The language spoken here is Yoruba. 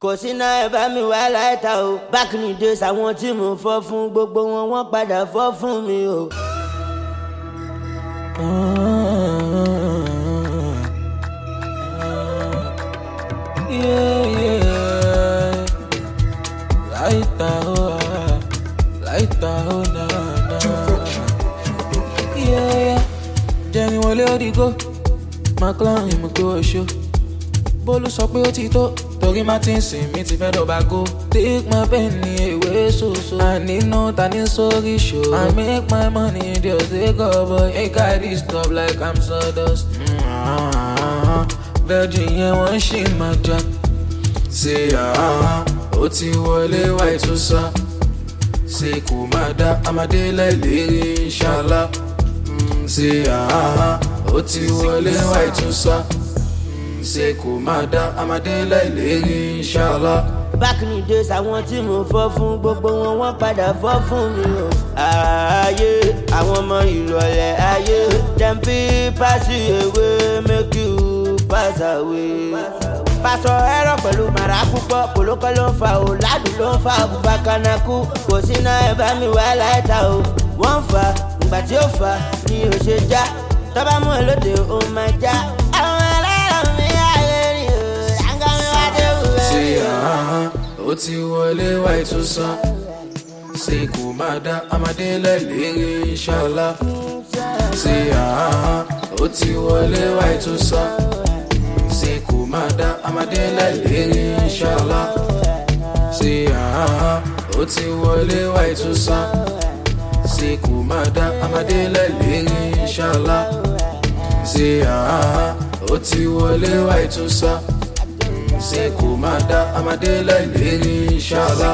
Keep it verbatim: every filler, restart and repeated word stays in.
kò sí náà ẹ bá mi wá láìta o back in the days àwọn tí mo fọ́ fún gbogbo wọn wọ́n padà fọ́ fún mi o. Yeah, yeah. Láìta o, láìta o, na na. Yeah, yeah. Jẹ́ni wọlé ó di go, máa clown mo gbé wọ ṣó. Bólú sọ pé ó ti tó, torí má ti ń sìn mí ti fẹ́ dọ̀bà go. Take my pen ní ewé ṣoṣo. Ànínú ta ní sórí ṣó. I make my money just take up boy. Make I this stop like I'm sawdust. Mm-hmm. Virgin yẹn wọ́n ṣì máa jà. Ṣé àá ó ti wọlé wáyé tó sá. Ṣé kò máa dá amadé láìlérí inshallah. Ṣé àá ó ti wọlé wáyé tó sá. Ṣé kò máa dá amadé láìlérí inshallah. back in the days àwọn tí mo fọ́ fún gbogbo wọn wọ́n padà fọ́ fún mi o. Ayé àwọn ọmọ ìrọ̀lẹ́ ayé dem fit pass you away make you pass away. Pásọ ẹ̀rọ pẹ̀lú màrà púpọ̀ kòlókọ́ ló ń fa o ládùn ló ń fa bùbákanákú kò sí náà ẹ bá mi wá láìta o. Wọ́n ń fa ìgbà tí ó fa ni ò ṣe já tọ́ba mú ẹ lóde ó máa já. Àwọn ẹlẹ́rọ mi ayé ni o ṣàǹgá mi wá dé wúwo. Ṣé àá ó ti wọlé wáyé tó sá. Ṣé kò máa dá amadé láìlérí inshallah. Ṣé àá ó ti wọlé wáyé tó sá. Ṣé kò máa dá amadé láìlérí inshallah. Ṣé àá ó ti wọlé wáyé tó sá. Ṣé kò máa dá amadé láìlérí inshallah. Ṣé àá ó ti wọlé wáyé tó sá. Ṣé kò máa dá amadé láìlérí inshallah.